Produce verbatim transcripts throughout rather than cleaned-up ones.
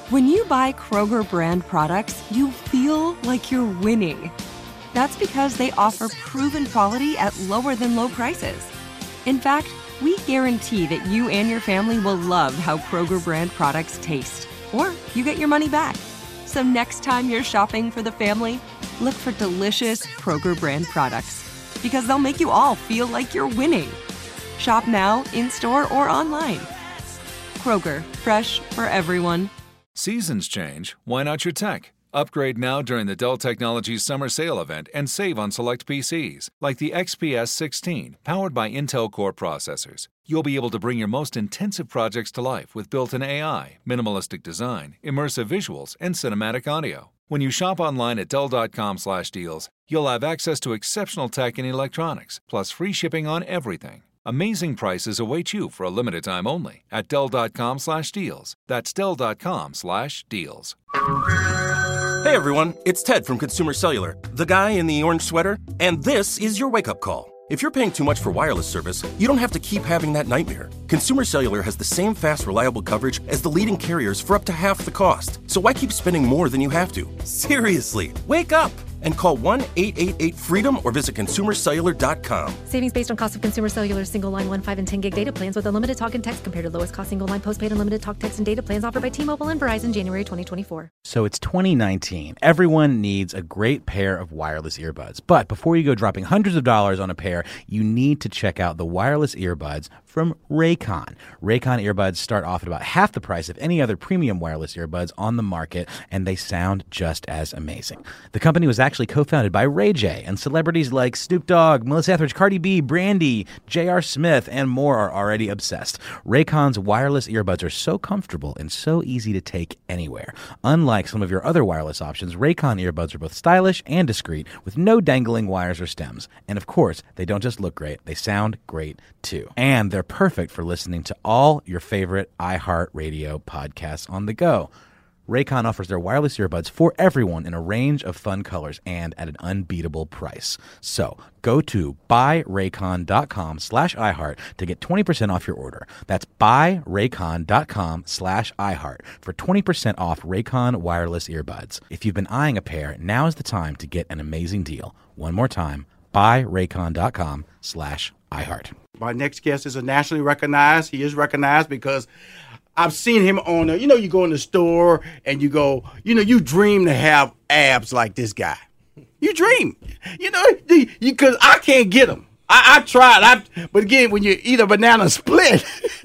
When you buy Kroger brand products, you feel like you're winning. That's because they offer proven quality at lower than low prices. In fact, we guarantee that you and your family will love how Kroger brand products taste, or you get your money back. So next time you're shopping for the family, look for delicious Kroger brand products, because they'll make you all feel like you're winning. Shop now, in-store, or online. Kroger, fresh for everyone. Seasons change. Why not your tech? Upgrade now during the Dell Technologies Summer Sale event and save on select P Cs, like the X P S sixteen, powered by Intel Core processors. You'll be able to bring your most intensive projects to life with built-in A I, minimalistic design, immersive visuals, and cinematic audio. When you shop online at Dell dot com slash deals, you'll have access to exceptional tech and electronics, plus free shipping on everything. Amazing prices await you for a limited time only at Dell dot com slash deals. That's Dell dot com slash deals. Hey everyone, it's Ted from Consumer Cellular, the guy in the orange sweater, and this is your wake-up call. If you're paying too much for wireless service, you don't have to keep having that nightmare. Consumer Cellular has the same fast, reliable coverage as the leading carriers for up to half the cost. So why keep spending more than you have to? Seriously, wake up and call one eight eight eight freedom or visit consumer cellular dot com. Savings based on cost of Consumer Cellular single line one, five, and ten gig data plans with unlimited talk and text compared to lowest cost single line postpaid unlimited talk, text, and data plans offered by T-Mobile and Verizon January twenty twenty-four. So it's twenty nineteen. Everyone needs a great pair of wireless earbuds. But before you go dropping hundreds of dollars on a pair, you need to check out the wireless earbuds from Raycon. Raycon earbuds start off at about half the price of any other premium wireless earbuds on the market, and they sound just as amazing. The company was actually co-founded by Ray J, and celebrities like Snoop Dogg, Melissa Etheridge, Cardi B, Brandy, J R. Smith, and more are already obsessed. Raycon's wireless earbuds are so comfortable and so easy to take anywhere. Unlike some of your other wireless options, Raycon earbuds are both stylish and discreet, with no dangling wires or stems. And of course, they don't just look great, they sound great too. And they're perfect for listening to all your favorite iHeartRadio podcasts on the go. Raycon offers their wireless earbuds for everyone in a range of fun colors and at an unbeatable price. So go to buyraycon.com slash iHeart to get twenty percent off your order. That's buyraycon.com slash iHeart for twenty percent off Raycon wireless earbuds. If you've been eyeing a pair, now is the time to get an amazing deal. One more time, buyraycon.com slash iHeart. My next guest is a nationally recognized. He is recognized because I've seen him on, a, you know, you go in the store and you go, you know, you dream to have abs like this guy. You dream, you know, because I can't get them. I, I tried, I, but again, when you eat a banana split,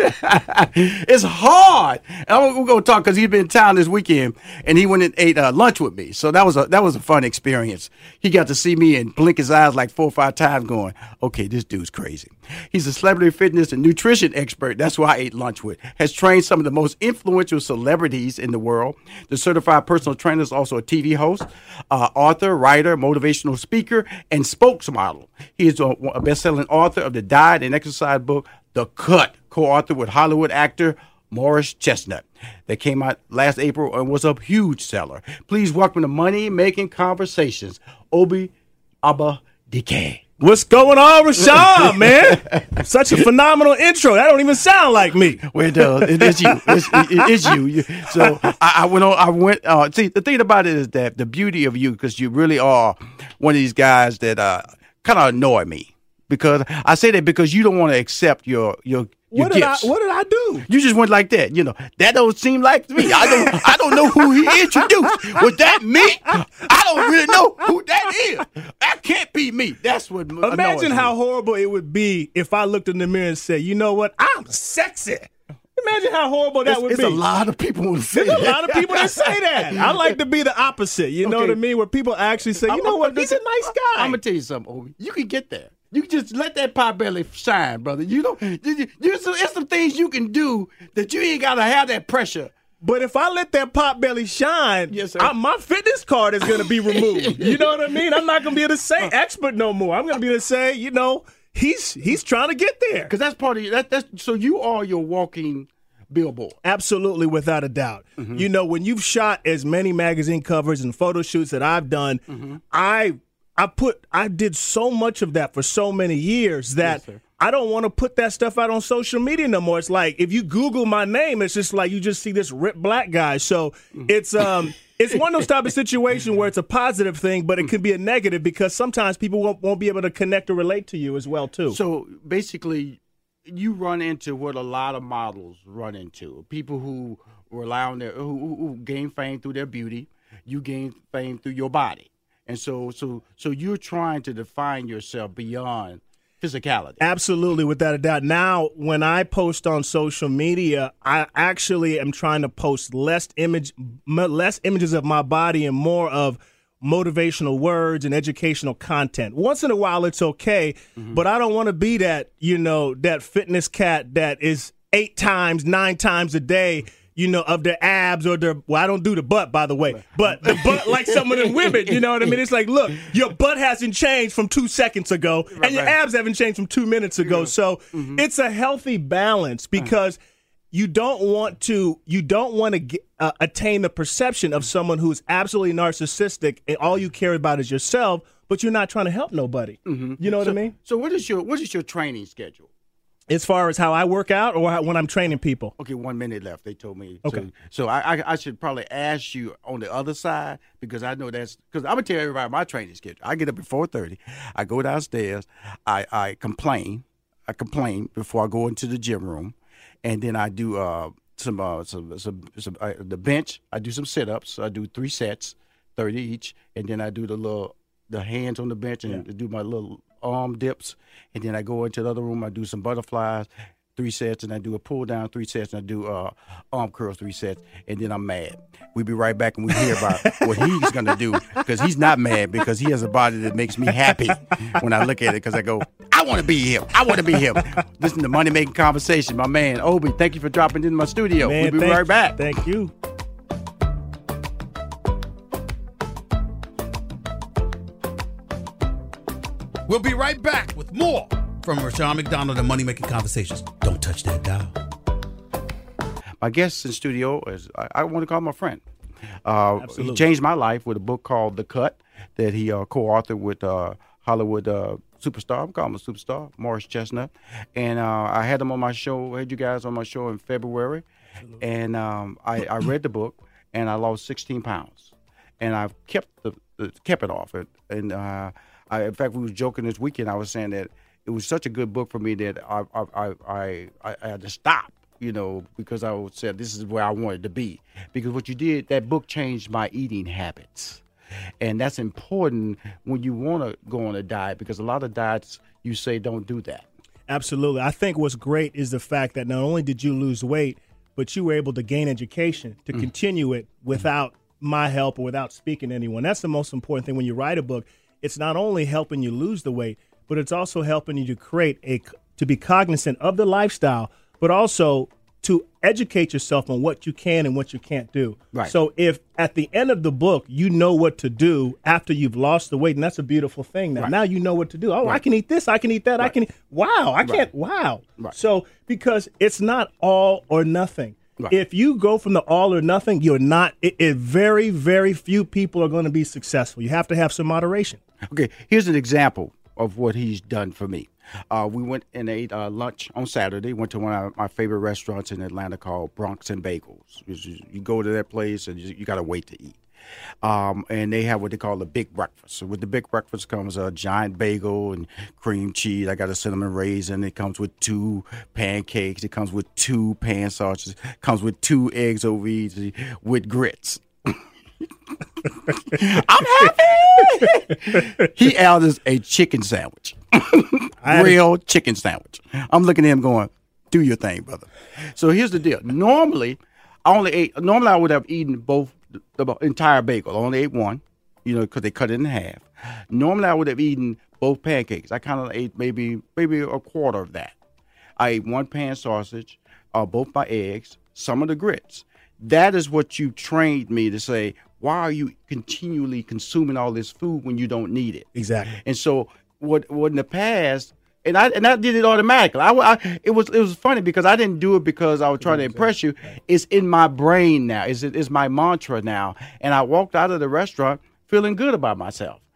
it's hard. And I'm, we're going to talk because he's been in town this weekend, and he went and ate uh, lunch with me. So that was a that was a fun experience. He got to see me and blink his eyes like four or five times going, okay, this dude's crazy. He's a celebrity fitness and nutrition expert. That's who I ate lunch with. Has trained some of the most influential celebrities in the world. The certified personal trainer is also a T V host, uh, author, writer, motivational speaker, and spokesmodel. He is a, a best-selling author of the diet and exercise book, The Cut, co-authored with Hollywood actor Morris Chestnut. That came out last April and was a huge seller. Please welcome to Money Making Conversations, Obi Abba-Dike. What's going on, Rashad, man? Such a phenomenal intro. That don't even sound like me. Well, it does. It is you. It's, it is you. you. So I, I went on. I went. Uh, see, the thing about it is that the beauty of you, because you really are one of these guys that uh, kind of annoy me. Because I say that because you don't want to accept your your. Your what did gifts. I? What did I do? You just went like that. You know that don't seem like me. I don't. I don't know who he introduced. Was that me? I don't really know who that is. That can't be me. That's what. Imagine how horrible it would be if I looked in the mirror and said, "You know what? I'm sexy." Imagine how horrible that it's, would it's be. It's a lot of people who say There's that. a lot of people that say that. I like to be the opposite. You know okay. what I mean? Where people actually say, "You I'm, know what? I'm, He's a nice guy." I'm gonna tell you something, Obi. You can get there. You can just let that pot belly shine, brother. You know, there's some, some things you can do that you ain't gotta have that pressure. But if I let that pot belly shine, yes, sir. I, my fitness card is going to be removed. You know what I mean? I'm not going to be able to say expert no more. I'm going to be able to say, you know, he's he's trying to get there. Because that's part of you. That, that's, so you are your walking billboard. Absolutely, without a doubt. Mm-hmm. You know, when you've shot as many magazine covers and photo shoots that I've done, mm-hmm. I I put I did so much of that for so many years that Yes, I don't want to put that stuff out on social media no more. It's like if you Google my name, it's just like you just see this ripped black guy. So it's um it's one of those type of situations where it's a positive thing, but it can be a negative because sometimes people won't, won't be able to connect or relate to you as well too. So basically, you run into what a lot of models run into. People who rely on their who, who, who gain fame through their beauty. You gain fame through your body, and so so so you're trying to define yourself beyond physicality. Absolutely, without a doubt. Now, when I post on social media, I actually am trying to post less image, m- less images of my body and more of motivational words and educational content. Once in a while, it's okay, mm-hmm. but I don't want to be that, you know, that fitness cat that is eight times, nine times a day, you know, of their abs or their, well, I don't do the butt, by the way, but the butt like some of them women, you know what I mean? It's like, look, your butt hasn't changed from two seconds ago and your abs haven't changed from two minutes ago. So mm-hmm. it's a healthy balance because you don't want to, you don't want to get, uh, attain the perception of someone who's absolutely narcissistic and all you care about is yourself, but you're not trying to help nobody. Mm-hmm. You know what so, I mean? So what is your, what is your training schedule? As far as how I work out or how, when I'm training people? Okay, one minute left. They told me. Okay. So, so I, I, I should probably ask you on the other side because I know that's – because I'm going to tell everybody my training schedule. I get up at four thirty. I go downstairs. I, I complain. I complain before I go into the gym room. And then I do uh, some, uh, some, some, some uh, the bench. I do some sit-ups. I do three sets, thirty each. And then I do the little – the hands on the bench and yeah. do my little – arm dips, and then I go into the other room. I do some butterflies, three sets, and I do a pull down, three sets, and I do uh, arm curls, three sets, and then I'm mad. We'll be right back, and we hear about what he's going to do because he's not mad because he has a body that makes me happy when I look at it because I go, I want to be him. I want to be him. Listen to Money Making Conversation. My man, Obi, thank you for dropping into my studio. Man, we'll be right back. Thank you. We'll be right back with more from Rushion McDonald and Money Making Conversations. Don't touch that dial. My guest in studio is, I, I want to call him a friend. Uh, Absolutely. He changed my life with a book called The Cut that he uh, co-authored with uh, Hollywood uh, superstar, I'm calling him a superstar, Morris Chestnut. And uh, I had him on my show, I had you guys on my show in February. Absolutely. And um, I, I read the book, and I lost sixteen pounds. And I've kept the, the kept it off. And, and uh, I, in fact, we was joking this weekend. I was saying that it was such a good book for me that I I I, I, I had to stop, you know, because I said this is where I wanted to be. Because what you did, that book changed my eating habits, and that's important when you want to go on a diet because a lot of diets you say don't do that. Absolutely. I think what's great is the fact that not only did you lose weight, but you were able to gain education to mm. continue it without my help or without speaking to anyone. That's the most important thing when you write a book. It's not only helping you lose the weight, but it's also helping you to create a, to be cognizant of the lifestyle, but also to educate yourself on what you can and what you can't do. Right. So if at the end of the book, you know what to do after you've lost the weight, and that's a beautiful thing. Now, right. now you know what to do. Oh, right. I can eat this. I can eat that. Right. I can. Wow. I can't. Right. Wow. Right. So because it's not all or nothing. Right. If you go from the all or nothing, you're not. It, it very, very few people are going to be successful. You have to have some moderation. Okay, here's an example of what he's done for me. Uh, we went and ate uh, lunch on Saturday. Went to one of my favorite restaurants in Atlanta called Bronx and Bagels. You go to that place and you, you got to wait to eat. Um, and they have what they call the big breakfast. So with the big breakfast comes a giant bagel and cream cheese. I got a cinnamon raisin. It comes with two pancakes. It comes with two pan sausages. It comes with two eggs over easy with grits. I'm happy. He orders a chicken sandwich, real chicken sandwich. I'm looking at him going, "Do your thing, brother." So here's the deal. Normally, I only ate. Normally, I would have eaten both the, the entire bagel. I only ate one, you know, because they cut it in half. Normally, I would have eaten both pancakes. I kind of ate maybe maybe a quarter of that. I ate one pan sausage, uh, both my eggs, some of the grits. That is what you trained me to say, why are you continually consuming all this food when you don't need it? Exactly. And so what what in the past, and I and I did it automatically. I, I it was it was funny because I didn't do it because I was trying to impress you. It's in my brain now. It's it's my mantra now. And I walked out of the restaurant feeling good about myself.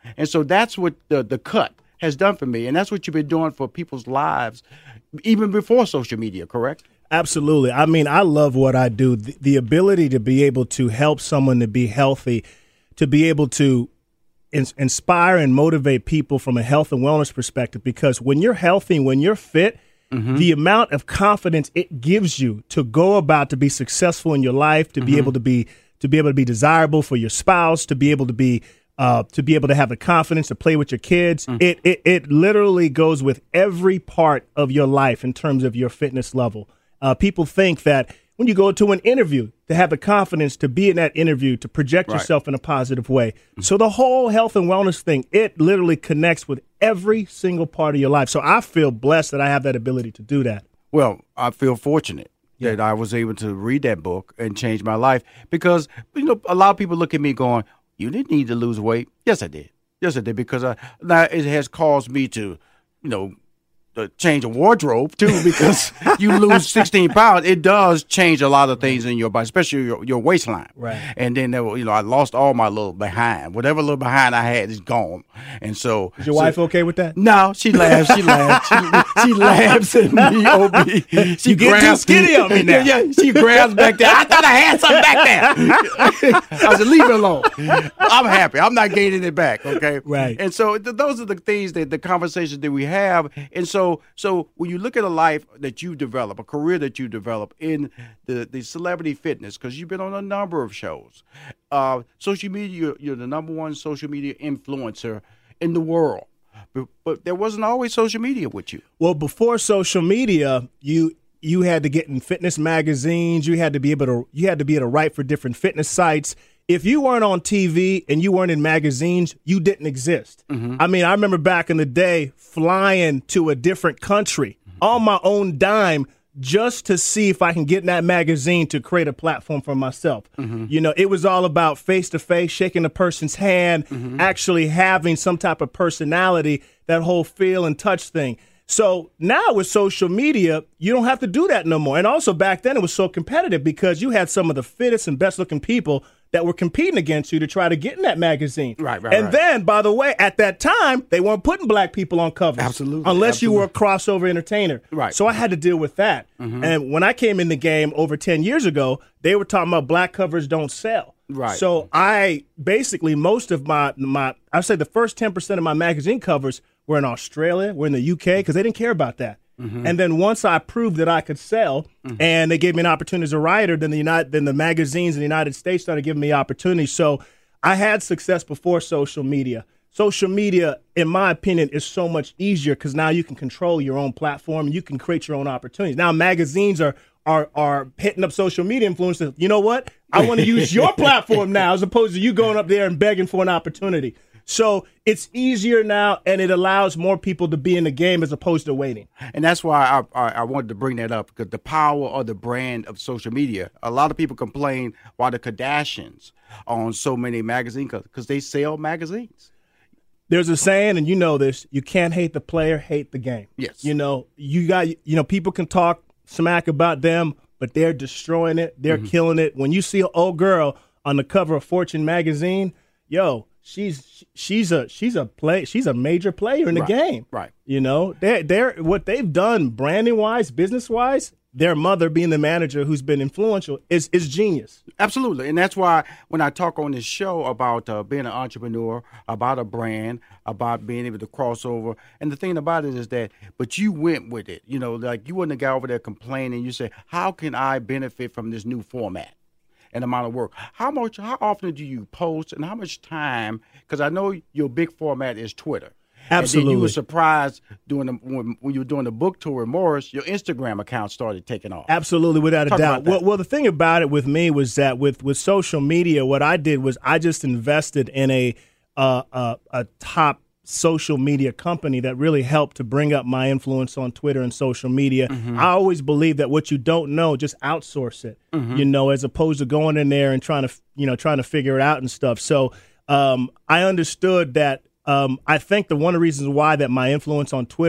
And so that's what the, the cut has done for me. And that's what you've been doing for people's lives, even before social media, correct? Absolutely. I mean, I love what I do. The, the ability to be able to help someone to be healthy, to be able to in, inspire and motivate people from a health and wellness perspective, because when you're healthy, when you're fit, mm-hmm. the amount of confidence it gives you to go about to be successful in your life, to mm-hmm. be able to be to be able to be desirable for your spouse, to be able to be uh, to be able to have the confidence to play with your kids. Mm-hmm. It, it it literally goes with every part of your life in terms of your fitness level. Uh, people think that when you go to an interview, to have the confidence to be in that interview, to project right. yourself in a positive way. Mm-hmm. So the whole health and wellness thing, it literally connects with every single part of your life. So I feel blessed that I have that ability to do that. Well, I feel fortunate yeah. that I was able to read that book and change my life, because, you know, a lot of people look at me going, you didn't need to lose weight. Yes, I did. Yes, I did, because I, now it has caused me to, you know, to change a wardrobe too, because you lose sixteen pounds. It does change a lot of things in your body, especially your, your waistline. Right. And then, there were, you know, I lost all my little behind. Whatever little behind I had is gone. And so. Is your so, wife okay with that? No, she laughs. She laughs. She, she laughs at me. O B. She you get too skinny on me now. Yeah, yeah, she grabs back there. I thought I had something back there. I said, leave it alone. I'm happy. I'm not gaining it back. Okay. Right. And so th- those are the things that the conversations that we have. And so. So, so when you look at a life that you develop, a career that you develop in the, the celebrity fitness, because you've been on a number of shows, uh, social media, you're, you're the number one social media influencer in the world. But, but there wasn't always social media with you. Well, before social media, you you had to get in fitness magazines. You had to be able to you had to be able to write for different fitness sites. If you weren't on T V and you weren't in magazines, you didn't exist. Mm-hmm. I mean, I remember back in the day flying to a different country mm-hmm. on my own dime just to see if I can get in that magazine to create a platform for myself. Mm-hmm. You know, it was all about face-to-face, shaking a person's hand, mm-hmm. actually having some type of personality, that whole feel and touch thing. So now with social media, you don't have to do that no more. And also back then it was so competitive because you had some of the fittest and best looking people that were competing against you to try to get in that magazine. Right, right, And right. then, by the way, at that time, they weren't putting black people on covers. Absolutely. Unless absolutely. you were a crossover entertainer. Right. So I had to deal with that. Mm-hmm. And when I came in the game over ten years ago, they were talking about black covers don't sell. Right. So I basically, most of my, my I'd say the first ten percent of my magazine covers were in Australia, were in the U K, because they didn't care about that. Mm-hmm. And then once I proved that I could sell, mm-hmm. and they gave me an opportunity as a writer, then the United, then the magazines in the United States started giving me opportunities. So I had success before social media. Social media, in my opinion, is so much easier because now you can control your own platform and you can create your own opportunities. Now magazines are are are hitting up social media influencers. You know what? I want to use your platform now as opposed to you going up there and begging for an opportunity. So it's easier now, and it allows more people to be in the game as opposed to waiting. And that's why I, I, I wanted to bring that up, because the power of the brand of social media. A lot of people complain why the Kardashians are on so many magazines, because they sell magazines. There's a saying, and you know this, you can't hate the player, hate the game. Yes. You know, you got, you know, people can talk smack about them, but they're destroying it. They're mm-hmm. killing it. When you see an old girl on the cover of Fortune magazine, yo, She's she's a she's a play she's a major player in the right, game. Right. You know, they they're what they've done branding wise, business wise. Their mother being the manager who's been influential is is genius. Absolutely, and that's why when I talk on this show about uh, being an entrepreneur, about a brand, about being able to cross over, and the thing about it is that, but you went with it. You know, like you wasn't a guy over there complaining. You said, how can I benefit from this new format and amount of work? How much? How often do you post, and how much time? Because I know your big format is Twitter. Absolutely. And then you were surprised doing the, when, when you were doing the book tour with Morris, your Instagram account started taking off. Absolutely, without a Talk doubt. about Well, well, the thing about it with me was that with, with social media, what I did was I just invested in a uh, a, a top social media company that really helped to bring up my influence on Twitter and social media. Mm-hmm. I always believe that what you don't know, just outsource it, mm-hmm. you know, as opposed to going in there and trying to, you know, trying to figure it out and stuff. So um, I understood that. Um, I think the one of the reasons why that my influence on Twitter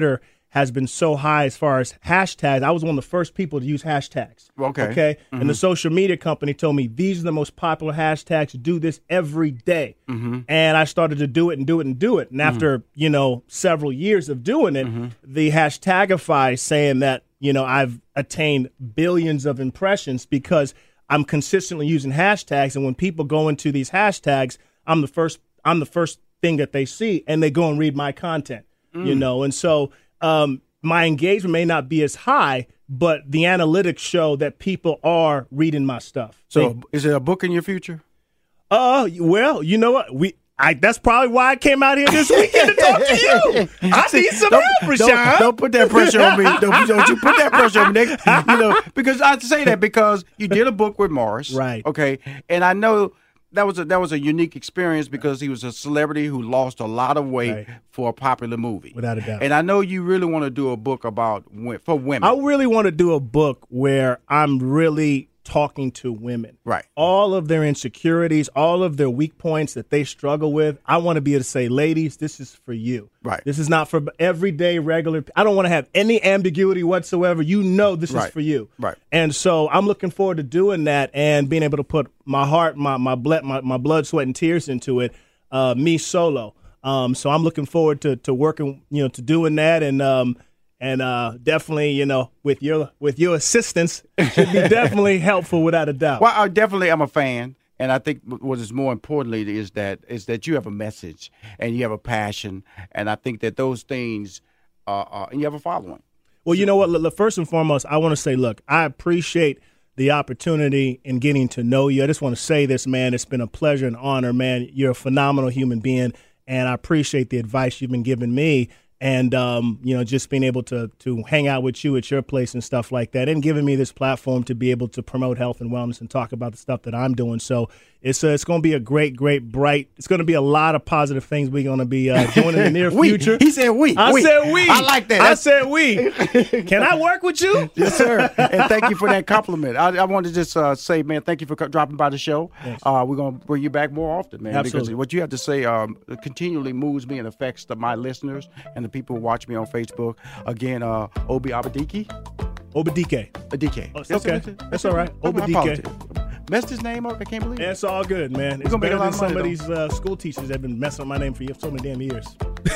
has been so high as far as hashtags. I was one of the first people to use hashtags. Okay. Okay. Mm-hmm. And the social media company told me these are the most popular hashtags. Do this every day. Mm-hmm. And I started to do it and do it and do it. And after, mm-hmm. you know, several years of doing it, mm-hmm. the Hashtagify saying that, you know, I've attained billions of impressions because I'm consistently using hashtags. And when people go into these hashtags, I'm the first, I'm the first thing that they see, and they go and read my content, mm. you know? And so, Um, my engagement may not be as high, but the analytics show that people are reading my stuff. So, they, is there a book in your future? Uh, well, you know what? We, I that's probably why I came out here this weekend to talk to you. I See, need some don't, help, Rashawn. Don't, don't put that pressure on me. Don't, don't you put that pressure on me, Nick. You know, because I say that because you did a book with Morris, right? Okay, and I know. That was a that was a unique experience because he was a celebrity who lost a lot of weight right. for a popular movie, without a doubt. And I know you really want to do a book about for women. I really want to do a book where I'm really talking to women, right? All of their insecurities, all of their weak points that they struggle with. I want to be able to say, ladies, this is for you. Right. This is not for everyday regular. I don't want to have any ambiguity whatsoever. You know, this right. is for you. Right. And so I'm looking forward to doing that and being able to put my heart, my my blood, my, my blood, sweat, and tears into it. Uh, me solo. Um, so I'm looking forward to to working, you know, to doing that and. Um, And uh, definitely, you know, with your with your assistance, it should be definitely helpful without a doubt. Well, I definitely am a fan, and I think what is more importantly is that is that you have a message and you have a passion, and I think that those things, uh, uh, and you have a following. Well, you know what? Look, first and foremost, I want to say, look, I appreciate the opportunity in getting to know you. I just want to say this, man. It's been a pleasure and honor, man. You're a phenomenal human being, and I appreciate the advice you've been giving me. And, um, you know, just being able to to hang out with you at your place and stuff like that and giving me this platform to be able to promote health and wellness and talk about the stuff that I'm doing. So it's uh, it's going to be a great, great, bright – it's going to be a lot of positive things we're going to be uh, doing in the near we, future. He said we. I we. said we. I like that. I That's, said we. Can I work with you? Yes, sir. And thank you for that compliment. I, I want to just uh, say, man, thank you for co- dropping by the show. Uh, we're going to bring you back more often, man. Absolutely. Because what you have to say um, continually moves me and affects the, my listeners and the people who watch me on Facebook. Again, uh, Obi Abadike. Obadike. Adike. Oh, okay. That's all right. Obadike. Messed his name up. I can't believe it. It's all good, man. It's gonna make better a lot than of some money, of these uh, school teachers that have been messing up my name for so many damn years.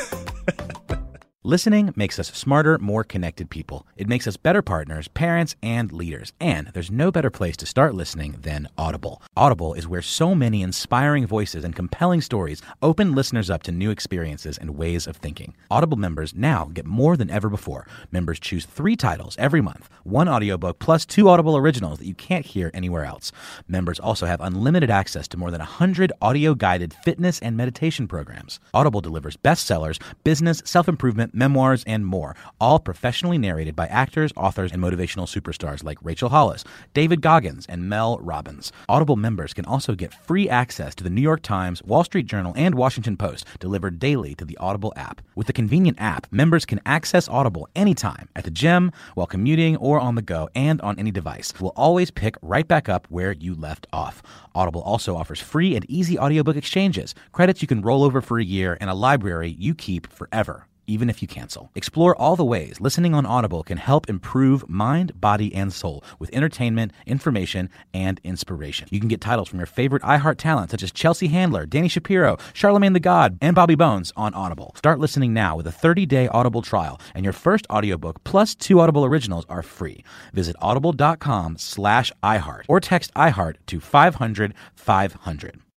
Listening makes us smarter, more connected people. It makes us better partners, parents, and leaders. And there's no better place to start listening than Audible. Audible is where so many inspiring voices and compelling stories open listeners up to new experiences and ways of thinking. Audible members now get more than ever before. Members choose three titles every month, one audiobook plus two Audible originals that you can't hear anywhere else. Members also have unlimited access to more than one hundred audio-guided fitness and meditation programs. Audible delivers bestsellers, business, self-improvement, memoirs, and more, all professionally narrated by actors, authors, and motivational superstars like Rachel Hollis, David Goggins, and Mel Robbins. Audible members can also get free access to the New York Times, Wall Street Journal, and Washington Post delivered daily to the Audible app. With the convenient app, members can access Audible anytime, at the gym, while commuting, or on the go, and on any device. We'll always pick right back up where you left off. Audible also offers free and easy audiobook exchanges, credits you can roll over for a year, and a library you keep forever, even if you cancel. Explore all the ways listening on Audible can help improve mind, body, and soul with entertainment, information, and inspiration. You can get titles from your favorite iHeart talent such as Chelsea Handler, Danny Shapiro, Charlemagne the God, and Bobby Bones on Audible. Start listening now with a thirty-day Audible trial, and your first audiobook plus two Audible originals are free. Visit audible.com slash iHeart or text iHeart to five hundred five hundred.